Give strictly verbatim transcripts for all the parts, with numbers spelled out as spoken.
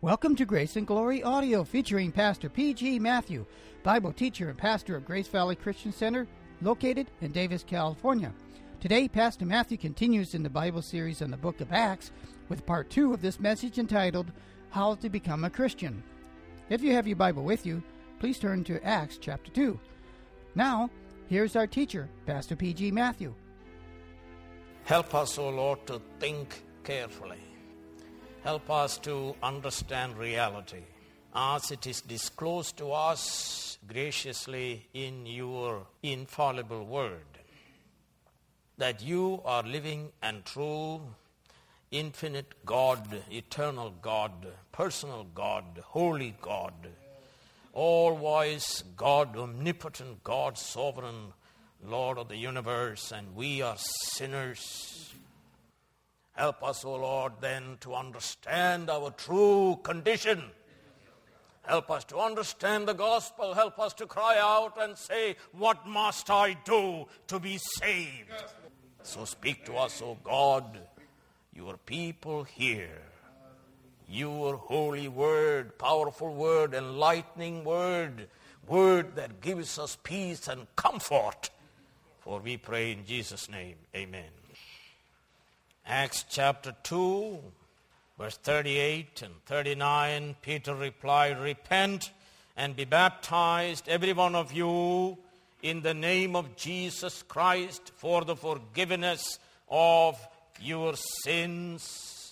Welcome to Grace and Glory Audio, featuring Pastor P G Matthew, Bible teacher and pastor of Grace Valley Christian Center, located in Davis, California. Today, Pastor Matthew continues in the Bible series on the book of Acts with part two of this message entitled, How to Become a Christian. If you have your Bible with you, please turn to Acts chapter two. Now, here's our teacher, Pastor P G Matthew. Help us, O Lord, to think carefully. Help us to understand reality as it is disclosed to us graciously in your infallible word. That you are living and true, infinite God, eternal God, personal God, holy God, all-wise God, omnipotent God, sovereign Lord of the universe, and we are sinners. Help us, O Lord, then to understand our true condition. Help us to understand the gospel. Help us to cry out and say, what must I do to be saved? So speak to us, O God, your people hear. Your holy word, powerful word, enlightening word, word that gives us peace and comfort. For we pray in Jesus' name, amen. Acts chapter two, verse thirty-eight and thirty-nine, Peter replied, repent and be baptized, every one of you, in the name of Jesus Christ for the forgiveness of your sins,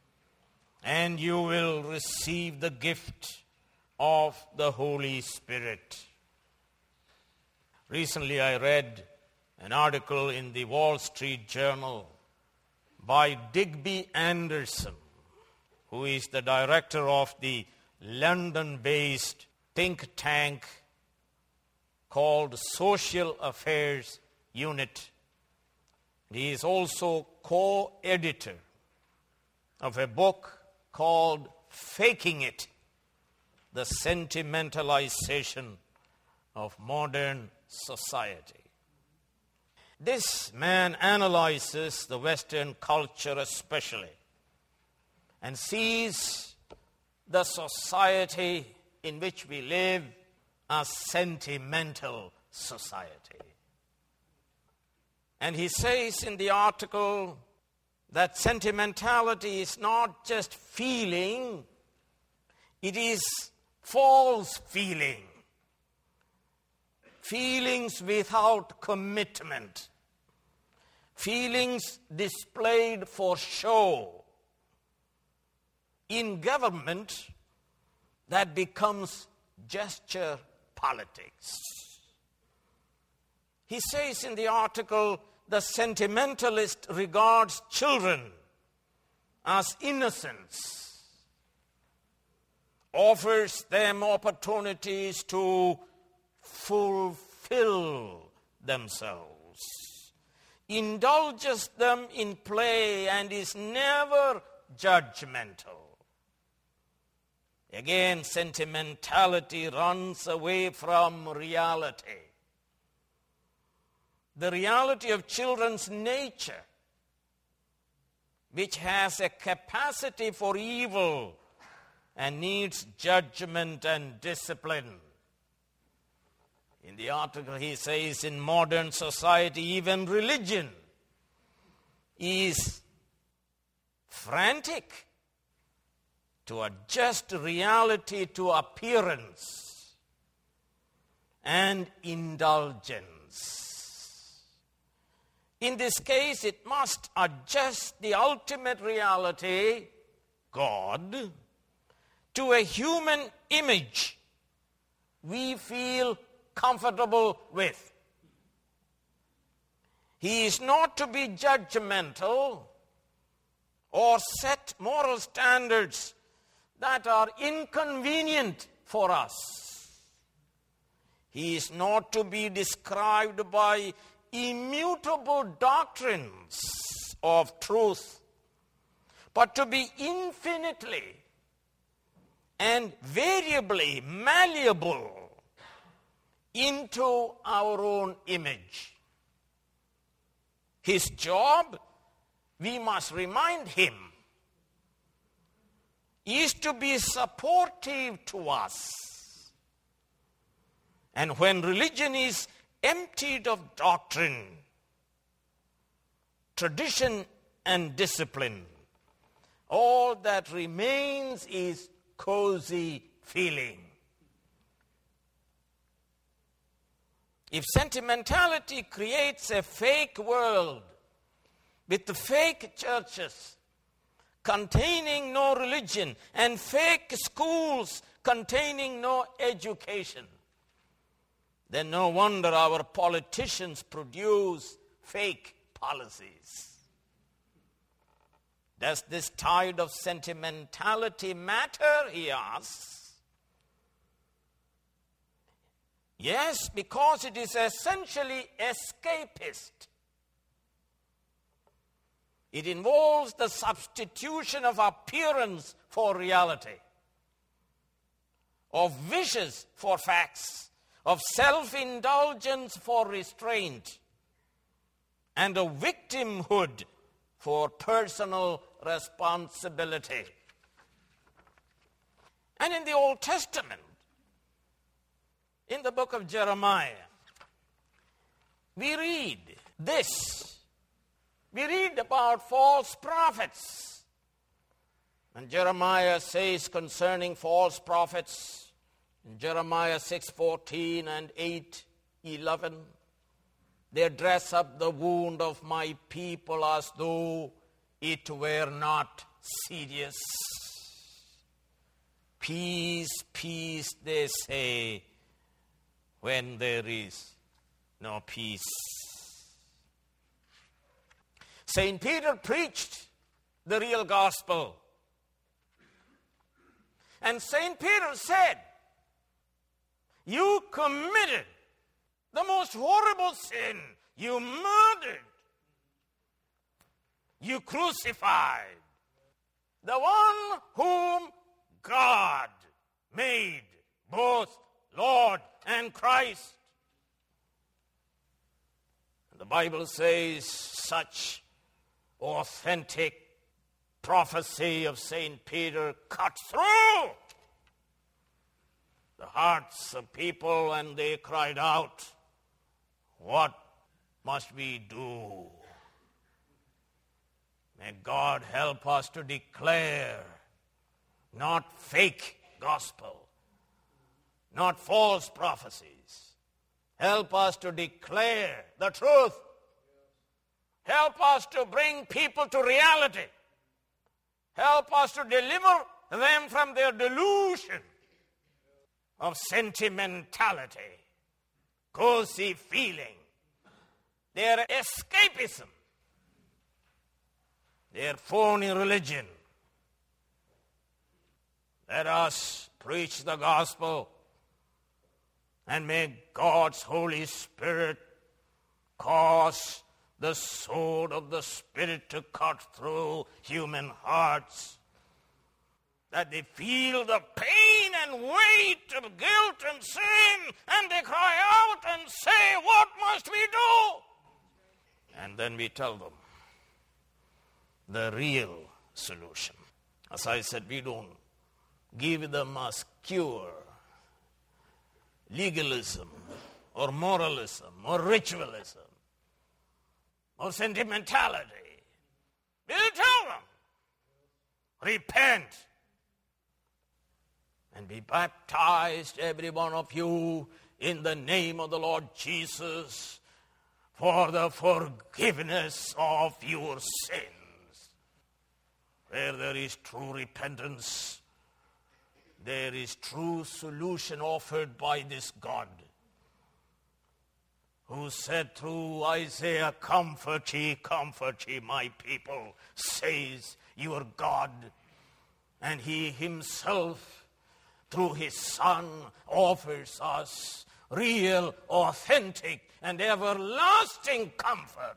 and you will receive the gift of the Holy Spirit. Recently I read an article in the Wall Street Journal by Digby Anderson, who is the director of the London-based think tank called Social Affairs Unit. He is also co-editor of a book called Faking It, the Sentimentalization of Modern Society. This man analyzes the Western culture especially and sees the society in which we live as sentimental society. And he says in the article that sentimentality is not just feeling, it is false feeling. Feelings without commitment. Feelings displayed for show. In government, that becomes gesture politics. He says in the article, the sentimentalist regards children as innocents, offers them opportunities to fulfill themselves, indulges them in play, and is never judgmental. Again, sentimentality runs away from reality. The reality of children's nature, which has a capacity for evil and needs judgment and discipline. In the article, he says, in modern society, even religion is frantic to adjust reality to appearance and indulgence. In this case, it must adjust the ultimate reality, God, to a human image we feel comfortable with. He is not to be judgmental or set moral standards that are inconvenient for us. He is not to be described by immutable doctrines of truth, but to be infinitely and variably malleable into our own image. His job, we must remind him, is to be supportive to us. And when religion is emptied of doctrine, tradition, and discipline, all that remains is cozy feeling. If sentimentality creates a fake world with the fake churches containing no religion and fake schools containing no education, then no wonder our politicians produce fake policies. Does this tide of sentimentality matter, he asks. Yes, because it is essentially escapist. It involves the substitution of appearance for reality, of wishes for facts, of self-indulgence for restraint, and of victimhood for personal responsibility. And in the Old Testament, in the book of Jeremiah, we read this. We read about false prophets. And Jeremiah says concerning false prophets, in Jeremiah six fourteen and eight eleven, they dress up the wound of my people as though it were not serious. Peace, peace, they say, when there is no peace. Saint Peter preached the real gospel. And Saint Peter said, you committed the most horrible sin. You murdered. You crucified the one whom God made both Lord and Christ. And the Bible says such authentic prophecy of Saint Peter cut through the hearts of people, and they cried out, what must we do? May God help us to declare not fake gospel, not false prophecies. Help us to declare the truth. Help us to bring people to reality. Help us to deliver them from their delusion of sentimentality, cozy feeling, their escapism, their phony religion. Let us preach the gospel, and may God's Holy Spirit cause the sword of the Spirit to cut through human hearts, that they feel the pain and weight of guilt and sin, and they cry out and say, what must we do? And then we tell them the real solution. As I said, we don't give them a cure, legalism or moralism or ritualism or sentimentality. We'll tell them, repent and be baptized, every one of you, in the name of the Lord Jesus for the forgiveness of your sins. Where there is true repentance, there is true solution offered by this God, who said through Isaiah, comfort ye, comfort ye, my people, says your God. And he himself, through his Son, offers us real, authentic, and everlasting comfort.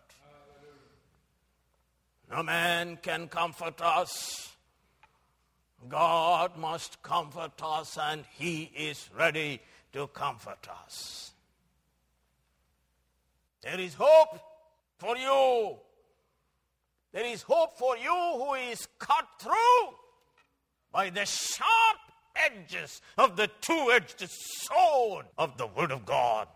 No man can comfort us. God must comfort us, and he is ready to comfort us. There is hope for you. There is hope for you who is cut through by the sharp edges of the two-edged sword of the Word of God.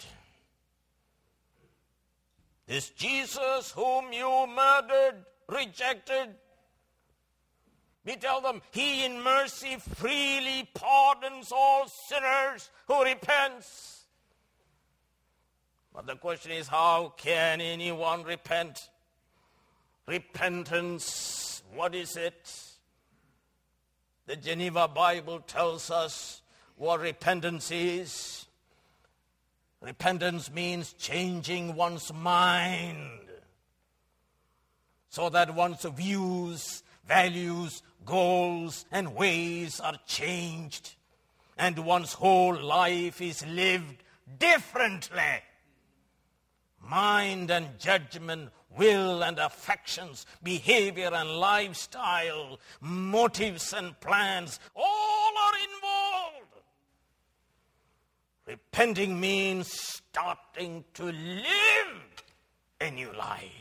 This Jesus whom you murdered, rejected, we tell them, he in mercy freely pardons all sinners who repents. But the question is, how can anyone repent? Repentance, what is it? The Geneva Bible tells us what repentance is. Repentance means changing one's mind so that one's views, values, goals, and ways are changed, and one's whole life is lived differently. Mind and judgment, will and affections, behavior and lifestyle, motives and plans, all are involved. Repenting means starting to live a new life.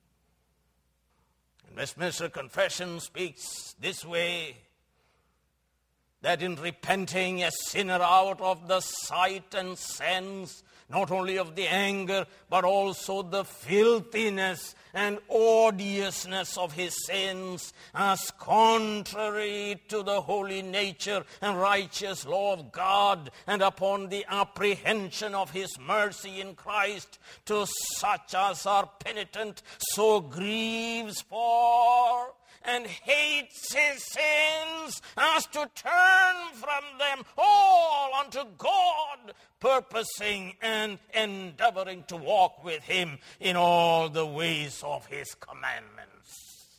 Westminster Confession speaks this way, that in repenting a sinner out of the sight and sense, not only of the anger, but also the filthiness and odiousness of his sins, as contrary to the holy nature and righteous law of God, and upon the apprehension of his mercy in Christ, to such as are penitent, so grieves for and hates his sins, as to turn from them all unto God, purposing and endeavoring to walk with him in all the ways of his commandments.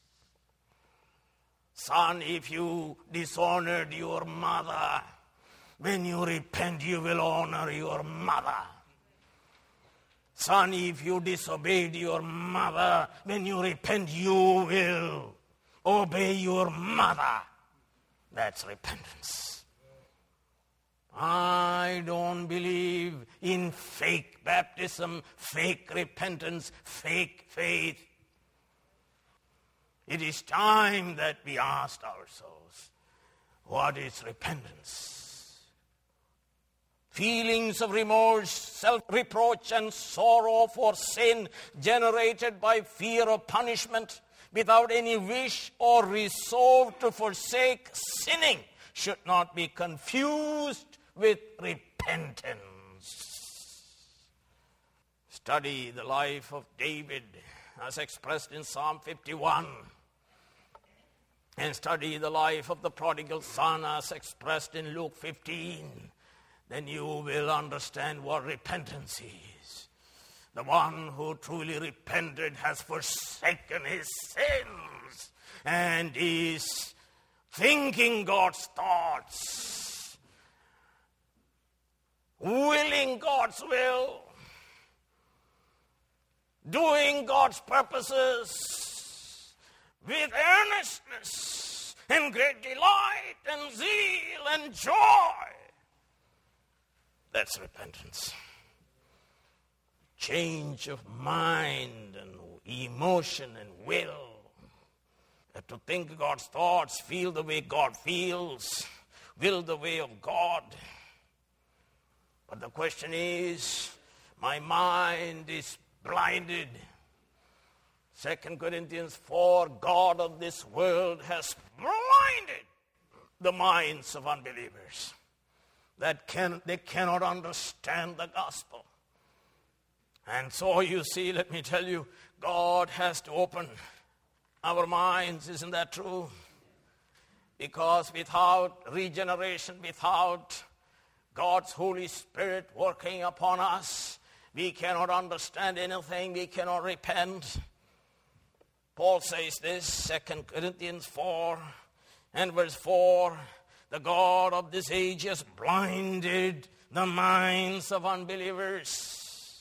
Son, if you dishonored your mother, when you repent, you will honor your mother. Son, if you disobeyed your mother, when you repent, you will obey your mother. That's repentance. I don't believe in fake baptism, fake repentance, fake faith. It is time that we ask ourselves, what is repentance? Feelings of remorse, self-reproach, and sorrow for sin generated by fear of punishment without any wish or resolve to forsake sinning should not be confused with repentance. Study the life of David as expressed in Psalm fifty-one, and study the life of the prodigal son as expressed in Luke fifteen. Then you will understand what repentance is. The one who truly repented has forsaken his sins and is thinking God's thoughts, willing God's will, doing God's purposes with earnestness and great delight and zeal and joy. That's repentance. Change of mind and emotion and will. Have to think God's thoughts, feel the way God feels, will the way of God. But the question is, my mind is blinded. Second Corinthians four, God of this world has blinded the minds of unbelievers, that can they cannot understand the gospel. And so you see, let me tell you, God has to open our minds. Isn't that true? Because without regeneration, without God's Holy Spirit working upon us, we cannot understand anything, we cannot repent. Paul says this, Second Corinthians four and verse four, the God of this age has blinded the minds of unbelievers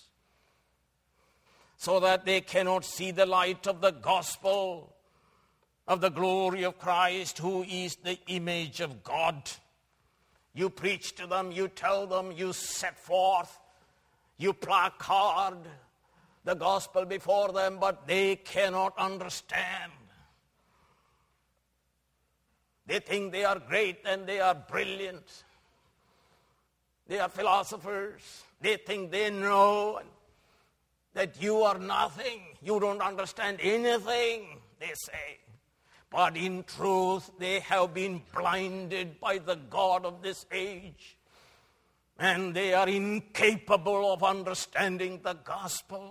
so that they cannot see the light of the gospel of the glory of Christ, who is the image of God. You preach to them, you tell them, you set forth, you placard the gospel before them, but they cannot understand. They think they are great and they are brilliant. They are philosophers. They think they know that you are nothing. You don't understand anything, they say. But in truth, they have been blinded by the God of this age. And they are incapable of understanding the gospel.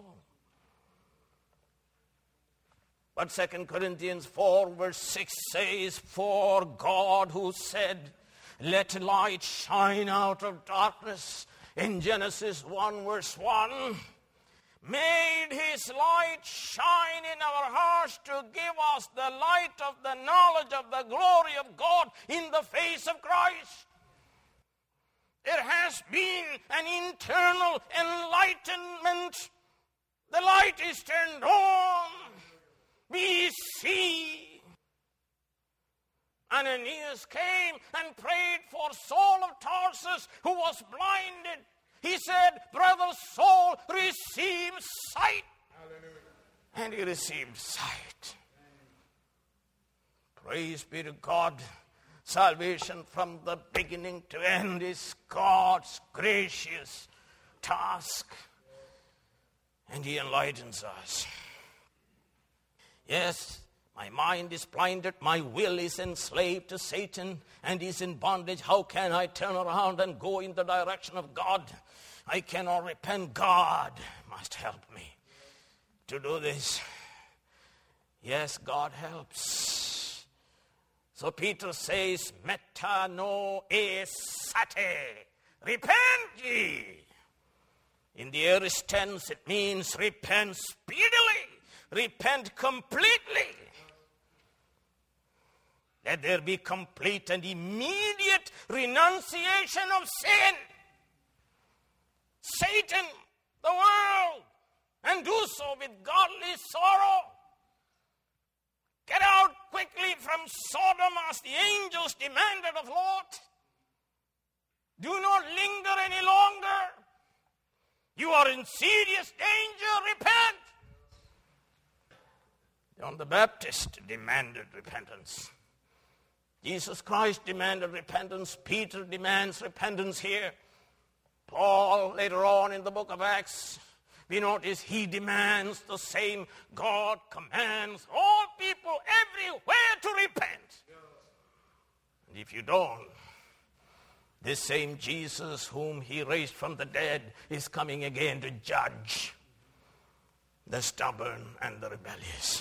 But Second Corinthians four verse six says, for God who said, let light shine out of darkness, in Genesis one verse one, made his light shine in our hearts to give us the light of the knowledge of the glory of God in the face of Christ. There has been an internal enlightenment. The light is turned on. We see. Ananias came and prayed for Saul of Tarsus, who was blinded. He said, brother Saul, receive sight. Hallelujah. And he received sight. Praise be to God. Salvation from the beginning to end is God's gracious task. And he enlightens us. Yes, my mind is blinded. My will is enslaved to Satan and is in bondage. How can I turn around and go in the direction of God? I cannot repent. God must help me to do this. Yes, God helps. So Peter says, metano esate, repent ye. In the aorist tense, it means repent speedily, repent completely. Let there be complete and immediate renunciation of sin, Satan, the world, and do so with godly sorrow. Get out quickly from Sodom as the angels demanded of Lot. Do not linger any longer. You are in serious danger. Repent. John the Baptist demanded repentance. Jesus Christ demanded repentance. Peter demands repentance here. Paul, later on in the book of Acts, we notice he demands the same. God commands all people everywhere to repent. And if you don't, this same Jesus whom he raised from the dead is coming again to judge the stubborn and the rebellious.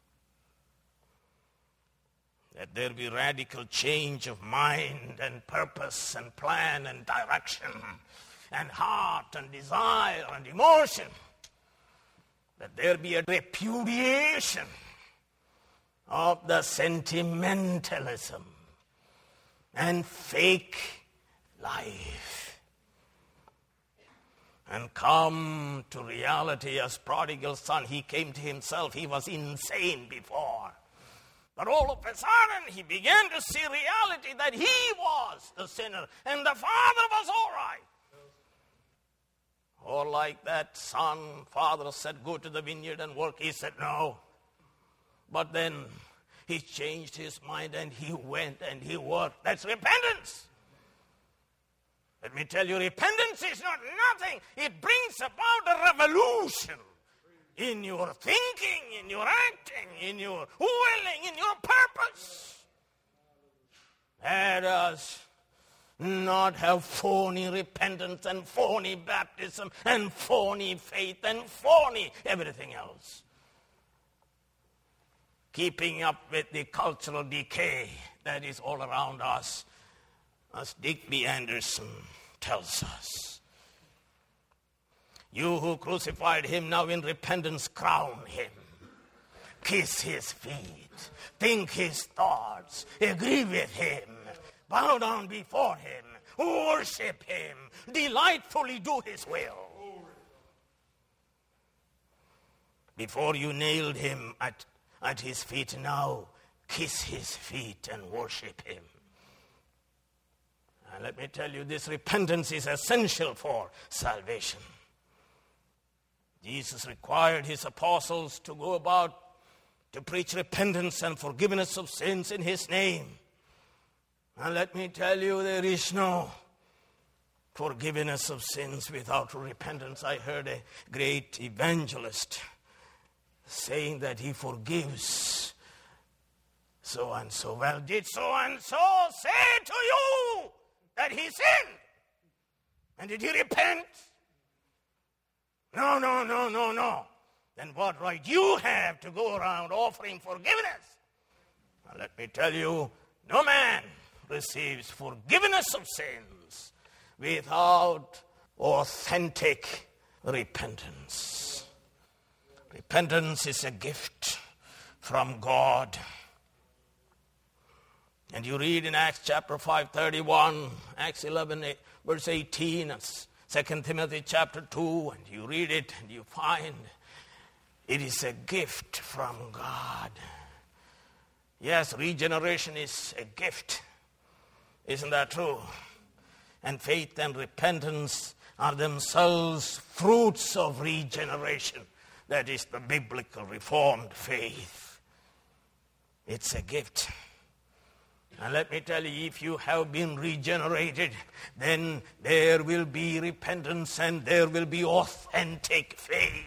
Let there be radical change of mind and purpose and plan and direction and heart and desire and emotion. Let there be a repudiation of the sentimentalism and fake life, and come to reality as prodigal son. He came to himself. He was insane before. But all of a sudden, he began to see reality that he was the sinner and the father was all right. Or like that son, father said, go to the vineyard and work. He said, no. But then he changed his mind and he went and he worked. That's repentance. Let me tell you, repentance is not nothing. It brings about a revolution in your thinking, in your acting, in your willing, in your purpose. Let us not have phony repentance and phony baptism and phony faith and phony everything else. Keeping up with the cultural decay that is all around us, as Digby Anderson tells us. You who crucified him now in repentance, crown him. Kiss his feet. Think his thoughts. Agree with him. Bow down before him. Worship him. Delightfully do his will. Before you nailed him at, at his feet, now kiss his feet and worship him. And let me tell you, this repentance is essential for salvation. Jesus required his apostles to go about to preach repentance and forgiveness of sins in his name. And let me tell you, there is no forgiveness of sins without repentance. I heard a great evangelist saying that he forgives so and so. Well, did so and so say to you that he sinned? And did he repent? No, no, no, no, no. Then what right you have to go around offering forgiveness? Now let me tell you, no man receives forgiveness of sins without authentic repentance. Repentance is a gift from God. And you read in Acts chapter five, thirty-one, Acts eleven, verse eighteen, and Second Timothy chapter two, and you read it and you find it is a gift from God. Yes, regeneration is a gift. Isn't that true? And faith and repentance are themselves fruits of regeneration. That is the biblical Reformed faith. It's a gift. And let me tell you, if you have been regenerated, then there will be repentance and there will be authentic faith.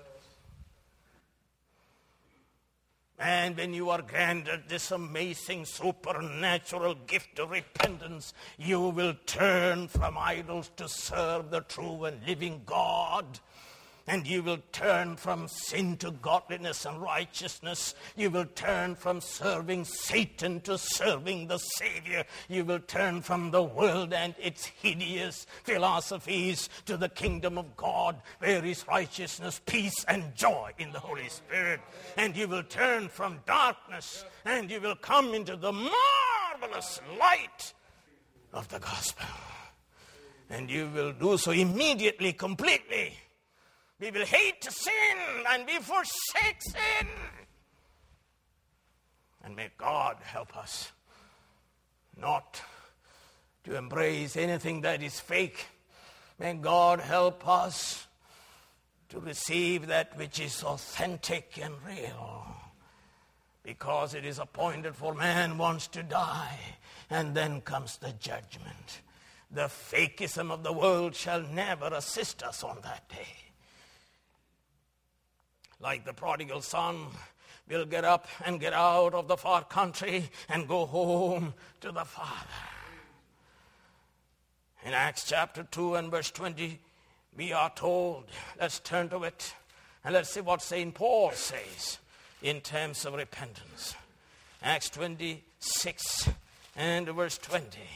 And when you are granted this amazing supernatural gift of repentance, you will turn from idols to serve the true and living God. And you will turn from sin to godliness and righteousness. You will turn from serving Satan to serving the Savior. You will turn from the world and its hideous philosophies to the kingdom of God, where is righteousness, peace, and joy in the Holy Spirit. And you will turn from darkness and you will come into the marvelous light of the gospel. And you will do so immediately, completely. We will hate sin and we forsake sin. And may God help us not to embrace anything that is fake. May God help us to receive that which is authentic and real. Because it is appointed for man once to die, and then comes the judgment. The fakeism of the world shall never assist us on that day. Like the prodigal son, we'll get up and get out of the far country and go home to the Father. In Acts chapter two and verse twenty, we are told, let's turn to it, and let's see what Saint Paul says in terms of repentance. Acts twenty-six and verse twenty.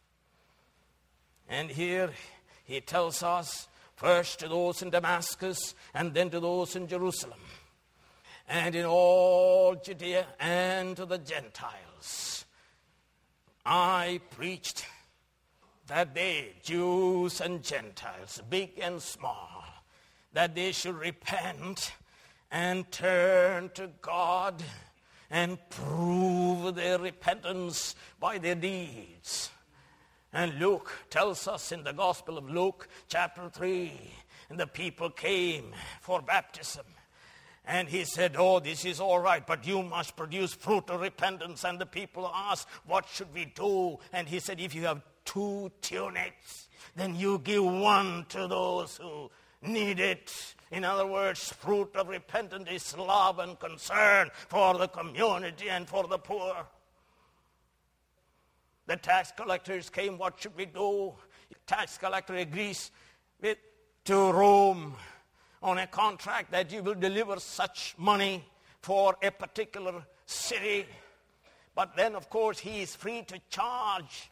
And here he tells us, first to those in Damascus, and then to those in Jerusalem, and in all Judea, and to the Gentiles, I preached that they, Jews and Gentiles, big and small, that they should repent and turn to God and prove their repentance by their deeds. And Luke tells us in the Gospel of Luke, chapter three, and the people came for baptism. And he said, oh, this is all right, but you must produce fruit of repentance. And the people asked, what should we do? And he said, if you have two tunics, then you give one to those who need it. In other words, fruit of repentance is love and concern for the community and for the poor. The tax collectors came, what should we do? The tax collector agrees with to Rome on a contract that you will deliver such money for a particular city. But then, of course, he is free to charge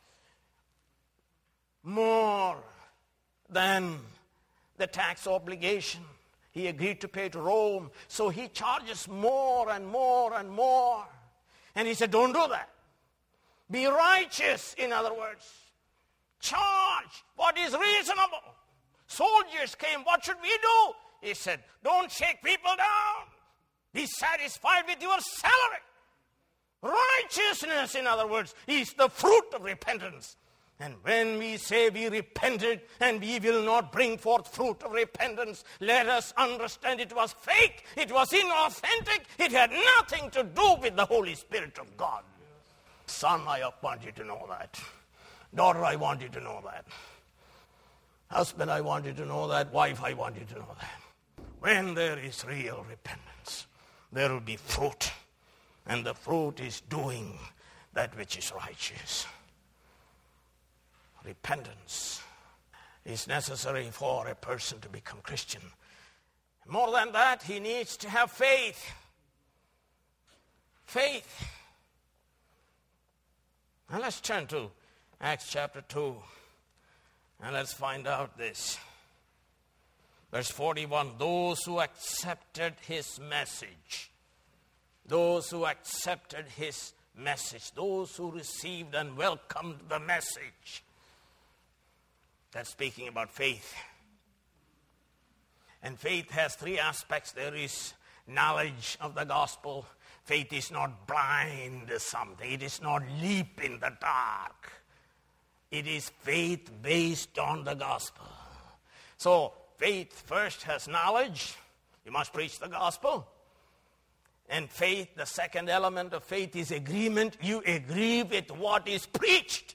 more than the tax obligation he agreed to pay to Rome. So he charges more and more and more. And he said, don't do that. Be righteous, in other words. Charge what is reasonable. Soldiers came, what should we do? He said, don't shake people down. Be satisfied with your salary. Righteousness, in other words, is the fruit of repentance. And when we say we repented and we will not bring forth fruit of repentance, let us understand it was fake, it was inauthentic, it had nothing to do with the Holy Spirit of God. Son, I want you to know that. Daughter, I want you to know that. Husband, I want you to know that. Wife, I want you to know that. When there is real repentance, there will be fruit. And the fruit is doing that which is righteous. Repentance is necessary for a person to become Christian. More than that, he needs to have faith. Faith. Now let's turn to Acts chapter two, and let's find out this. Verse forty-one, those who accepted his message, those who accepted his message, those who received and welcomed the message. That's speaking about faith. And faith has three aspects. There is knowledge of the gospel. Faith is not blind to something. It is not leap in the dark. It is faith based on the gospel. So faith first has knowledge. You must preach the gospel. And faith, the second element of faith is agreement. You agree with what is preached.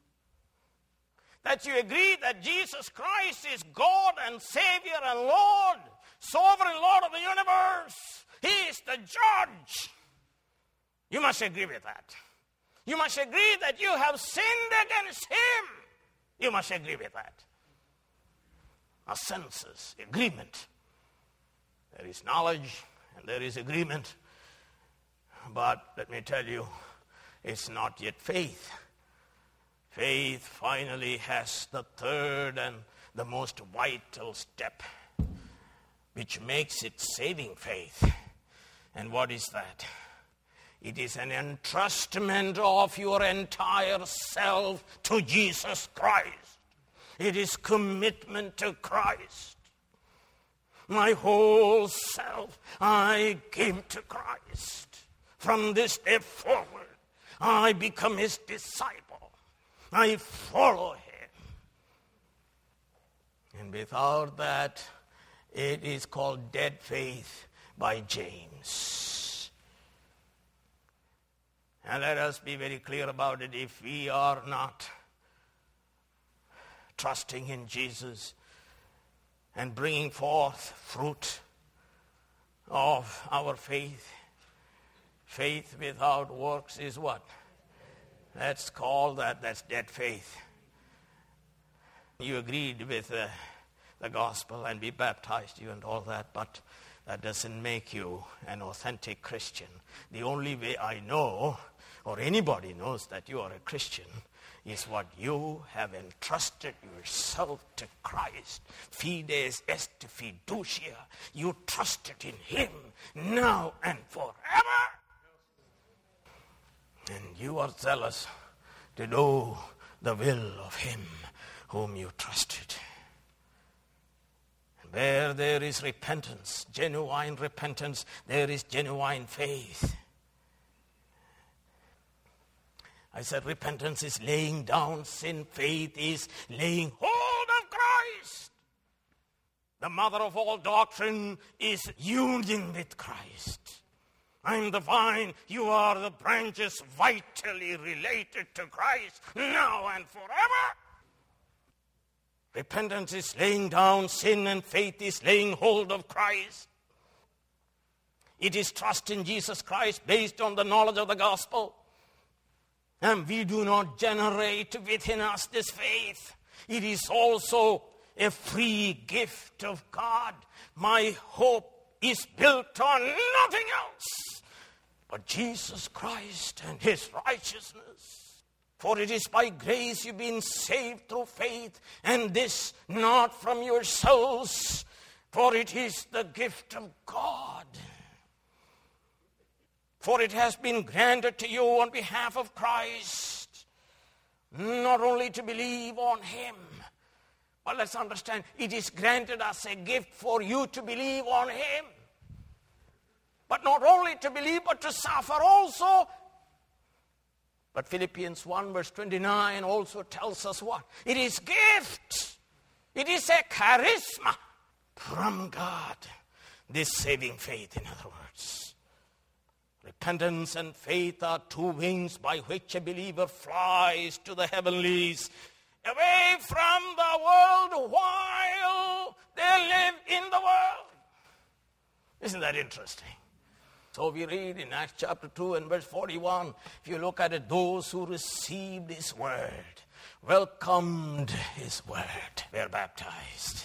That you agree that Jesus Christ is God and Savior and Lord, sovereign Lord of the universe. He is the judge. You must agree with that. You must agree that you have sinned against him. You must agree with that. A census, agreement. There is knowledge and there is agreement. But let me tell you, it's not yet faith. Faith finally has the third and the most vital step, which makes it saving faith. And what is that? It is an entrustment of your entire self to Jesus Christ. It is commitment to Christ. My whole self I give to Christ. From this day forward, I become his disciple. I follow him. And without that, it is called dead faith by James. And let us be very clear about it. If we are not trusting in Jesus and bringing forth fruit of our faith, faith without works is what? Let's call that, that's dead faith. You agreed with uh, the gospel and we baptized you and all that, but that doesn't make you an authentic Christian. The only way I know, or anybody knows that you are a Christian, is what you have entrusted yourself to Christ. Fides est fiducia. You trusted in him now and forever. And you are zealous to do the will of him whom you trusted. And where there is repentance, genuine repentance, there is genuine faith. I said repentance is laying down sin. Faith is laying hold of Christ. The mother of all doctrine is union with Christ. I'm the vine, you are the branches, vitally related to Christ now and forever. Repentance is laying down sin and faith is laying hold of Christ. It is trust in Jesus Christ based on the knowledge of the gospel. And we do not generate within us this faith. It is also a free gift of God. My hope is built on nothing else but Jesus Christ and his righteousness. For it is by grace you've been saved through faith, and this not from yourselves, for it is the gift of God. For it has been granted to you on behalf of Christ, not only to believe on him, but let's understand, it is granted as a gift for you to believe on him. But not only to believe, but to suffer also. But Philippians one verse twenty-nine also tells us what? It is gift. It is a charisma from God. This saving faith, in other words. Repentance and faith are two wings by which a believer flies to the heavenlies, away from the world while they live in the world. Isn't that interesting? So we read in Acts chapter two and verse forty-one, if you look at it, those who received his word, welcomed his word, were baptized.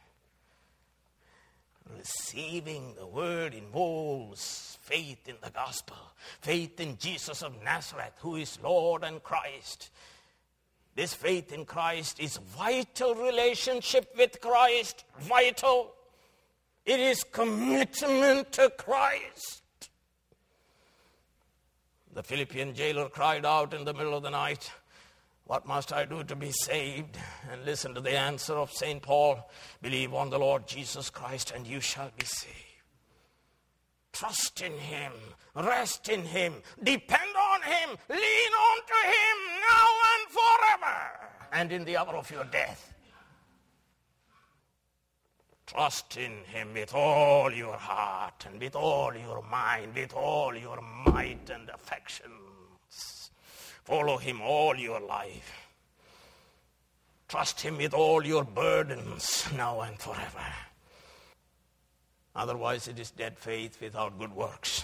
Receiving the word involves faith in the gospel, faith in Jesus of Nazareth, who is Lord and Christ. This faith in Christ is vital relationship with Christ, vital. It is commitment to Christ. The Philippian jailer cried out in the middle of the night, "What must I do to be saved?" And listen to the answer of Saint Paul. "Believe on the Lord Jesus Christ and you shall be saved." Trust in him, rest in him, depend on him, lean on to him now and forever, and in the hour of your death. Trust in him with all your heart and with all your mind, with all your might and affections. Follow him all your life. Trust him with all your burdens now and forever. Otherwise, it is dead faith without good works.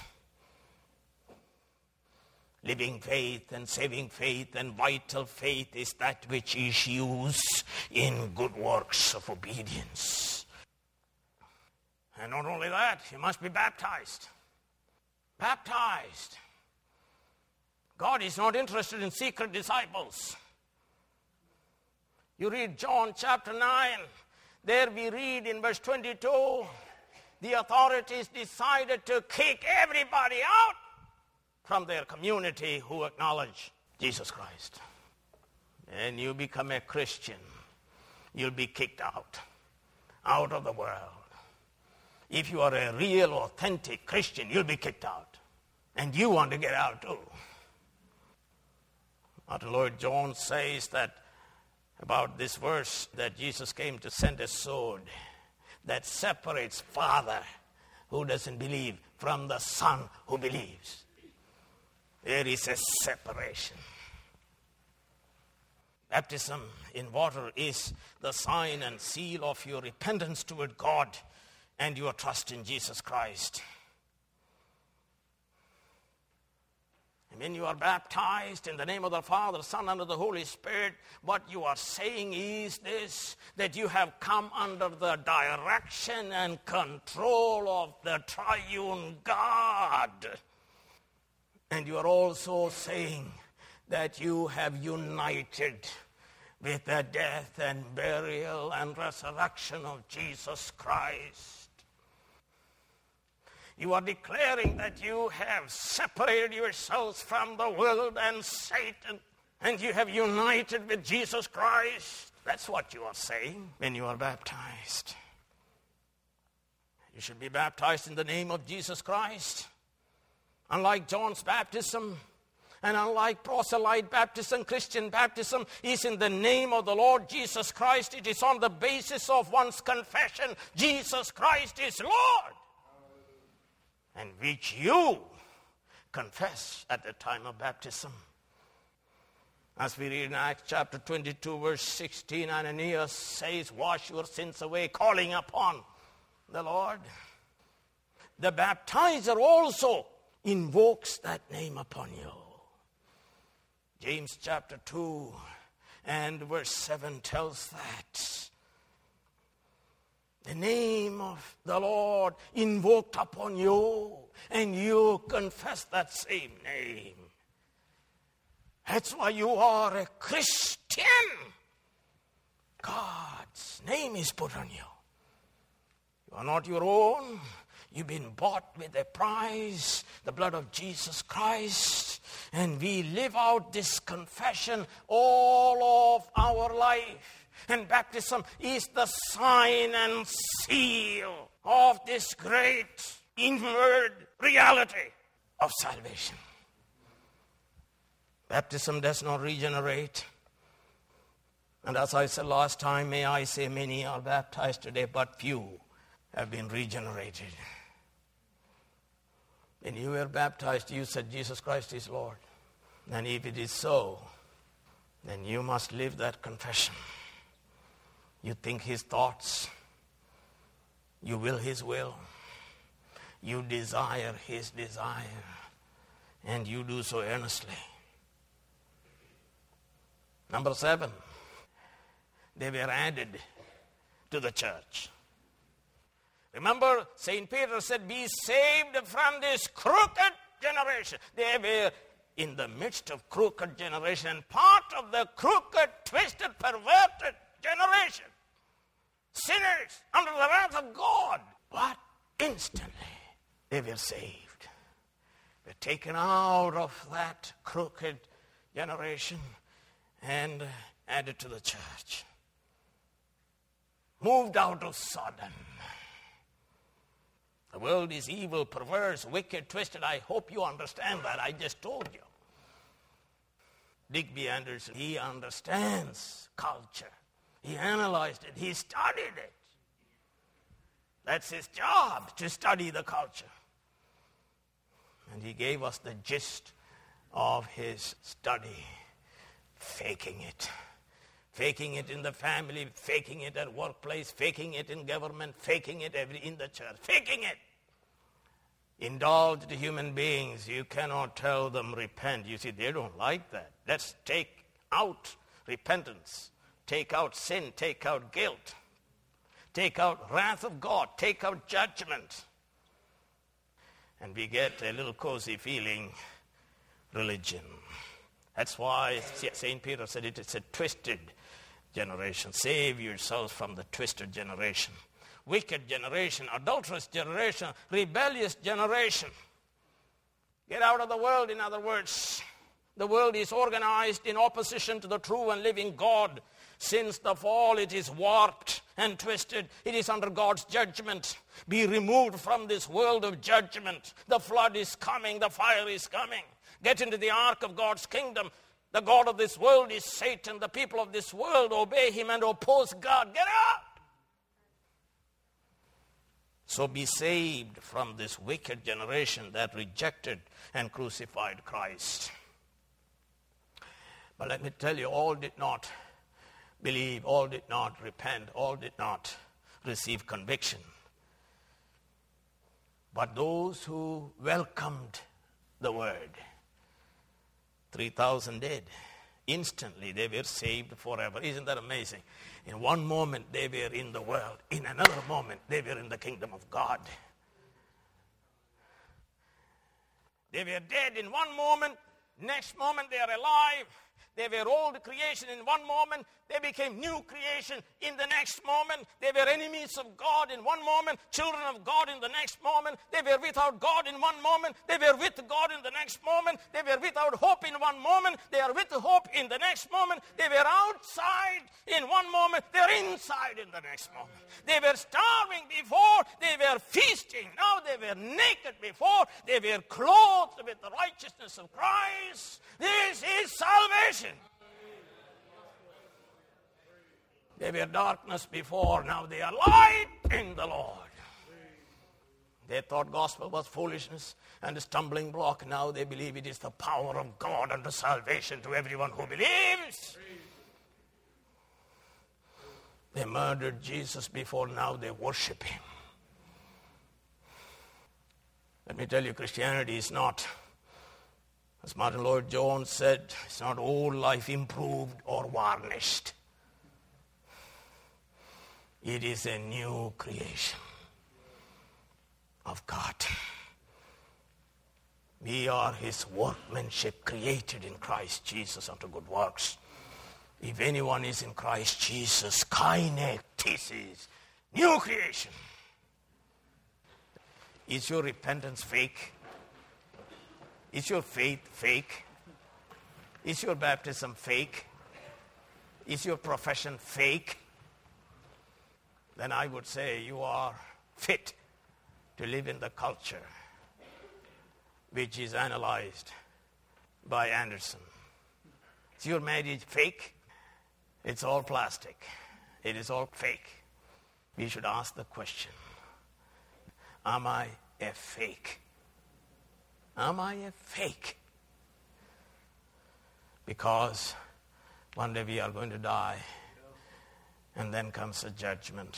Living faith and saving faith and vital faith is that which is used in good works of obedience. And not only that, you must be baptized. Baptized. God is not interested in secret disciples. You read John chapter nine. There we read in verse twenty-two, the authorities decided to kick everybody out from their community who acknowledge Jesus Christ. And you become a Christian, you'll be kicked out, out of the world. If you are a real, authentic Christian, you'll be kicked out. And you want to get out too. Martin Lloyd-Jones says that about this verse, that Jesus came to send a sword that separates father who doesn't believe from the son who believes. There is a separation. Baptism in water is the sign and seal of your repentance toward God and your trust in Jesus Christ. And when you are baptized in the name of the Father, Son, and of the Holy Spirit, what you are saying is this, that you have come under the direction and control of the triune God. And you are also saying that you have united with the death and burial and resurrection of Jesus Christ. You are declaring that you have separated yourselves from the world and Satan, and you have united with Jesus Christ. That's what you are saying when you are baptized. You should be baptized in the name of Jesus Christ. Unlike John's baptism, and unlike proselyte baptism, Christian baptism is in the name of the Lord Jesus Christ. It is on the basis of one's confession, Jesus Christ is Lord, and which you confess at the time of baptism. As we read in Acts chapter twenty-two, verse sixteen, Ananias says, "Wash your sins away," calling upon the Lord. The baptizer also invokes that name upon you. James chapter two and verse seven tells that. The name of the Lord invoked upon you, and you confess that same name. That's why you are a Christian. God's name is put on you. You are not your own. You've been bought with a price, the blood of Jesus Christ. And we live out this confession all of our life. And baptism is the sign and seal of this great inward reality of salvation. Baptism does not regenerate. And as I said last time, may I say many are baptized today, but few have been regenerated. When you were baptized, you said Jesus Christ is Lord. And if it is so, then you must live that confession. You think his thoughts. You will his will. You desire his desire. And you do so earnestly. Number seven, they were added to the church. Remember, Saint Peter said, be saved from this crooked generation. They were in the midst of crooked generation, part of the crooked, twisted, perverted generation. Sinners under the wrath of God. But instantly they were saved. They were taken out of that crooked generation and added to the church. Moved out of Sodom. The world is evil, perverse, wicked, twisted. I hope you understand that. I just told you. Digby Anderson, he understands culture. He analyzed it. He studied it. That's his job, to study the culture. And he gave us the gist of his study. Faking it. Faking it in the family, faking it at workplace, faking it in government, faking it every in the church, faking it. Indulged human beings, you cannot tell them repent. You see, they don't like that. Let's take out repentance. Take out sin, take out guilt. Take out wrath of God, take out judgment. And we get a little cozy feeling religion. That's why Saint Peter said it, it's a twisted generation. Save yourselves from the twisted generation. Wicked generation, adulterous generation, rebellious generation. Get out of the world, in other words. The world is organized in opposition to the true and living God. Since the fall, it is warped and twisted. It is under God's judgment. Be removed from this world of judgment. The flood is coming. The fire is coming. Get into the ark of God's kingdom. The God of this world is Satan. The people of this world obey him and oppose God. Get out! So be saved from this wicked generation that rejected and crucified Christ. But let me tell you, all did not believe, all did not repent, all did not receive conviction. But those who welcomed the word, three thousand did. Instantly they were saved forever. Isn't that amazing? In one moment they were in the world. In another moment they were in the kingdom of God. They were dead in one moment. Next moment they are alive. They were old creation in one moment. They became new creation in the next moment. They were enemies of God in one moment. Children of God in the next moment. They were without God in one moment. They were with God in the next moment. They were without hope in one moment. They are with hope in the next moment. They were outside in one moment. They are inside in the next moment. They were starving before. They were feasting. Now they were naked before. They were clothed with the righteousness of Christ. This is salvation. They were darkness before, now they are light in the Lord. They thought gospel was foolishness and a stumbling block. Now they believe it is the power of God unto salvation to everyone who believes. They murdered Jesus before, now they worship him. Let me tell you, Christianity is not, as Martin Lloyd-Jones said, it's not old life improved or varnished. It is a new creation of God. We are his workmanship created in Christ Jesus unto good works. If anyone is in Christ Jesus, kinetis, new creation. Is your repentance fake? Is your faith fake? Is your baptism fake? Is your profession fake? Then I would say you are fit to live in the culture which is analyzed by Anderson. Is your marriage fake? It's all plastic. It is all fake. We should ask the question, am I a fake Am I a fake? Because one day we are going to die, and then comes a judgment.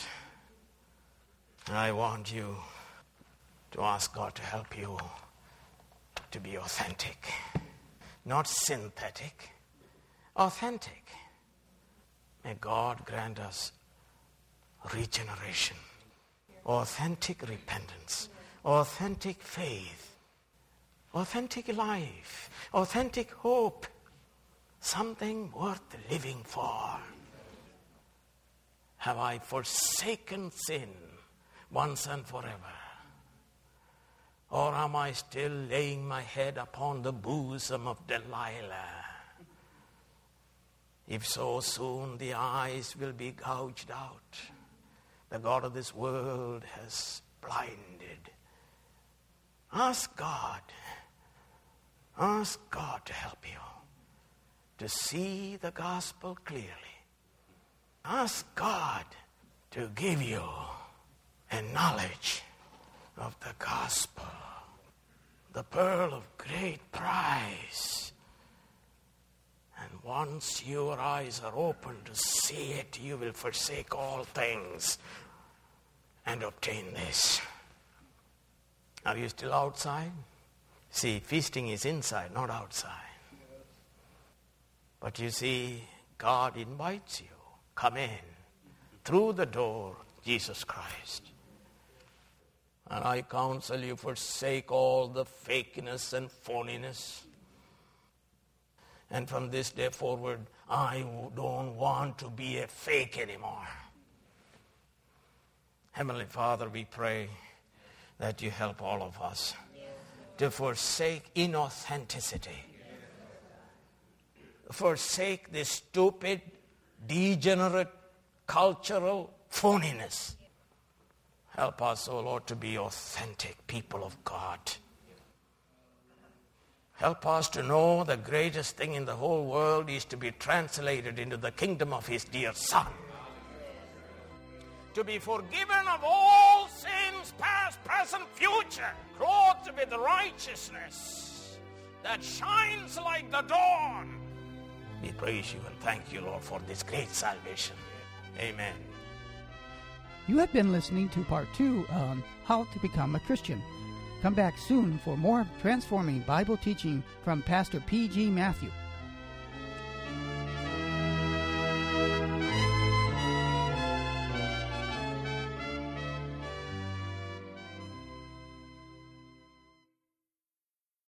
I want you to ask God to help you to be authentic, not synthetic, authentic. May God grant us regeneration, authentic repentance, authentic faith, authentic life, authentic hope, something worth living for. Have I forsaken sin once and forever? Or am I still laying my head upon the bosom of Delilah? If so, soon the eyes will be gouged out. The God of this world has blinded. Ask God. Ask God to help you to see the gospel clearly. Ask God to give you a knowledge of the gospel, the pearl of great price. And once your eyes are open to see it, you will forsake all things and obtain this. Are you still outside? See, feasting is inside, not outside. But you see, God invites you. Come in through the door, Jesus Christ. And I counsel you, forsake all the fakeness and phoniness. And from this day forward, I don't want to be a fake anymore. Heavenly Father, we pray that you help all of us to forsake inauthenticity. Forsake this stupid, degenerate, cultural phoniness. Help us, O Lord, to be authentic people of God. Help us to know the greatest thing in the whole world is to be translated into the kingdom of his dear Son. To be forgiven of all sins, past, present, future, clothed with righteousness that shines like the dawn. We praise you and thank you, Lord, for this great salvation. Amen. You have been listening to part two on How to Become a Christian. Come back soon for more transforming Bible teaching from Pastor P G Matthew.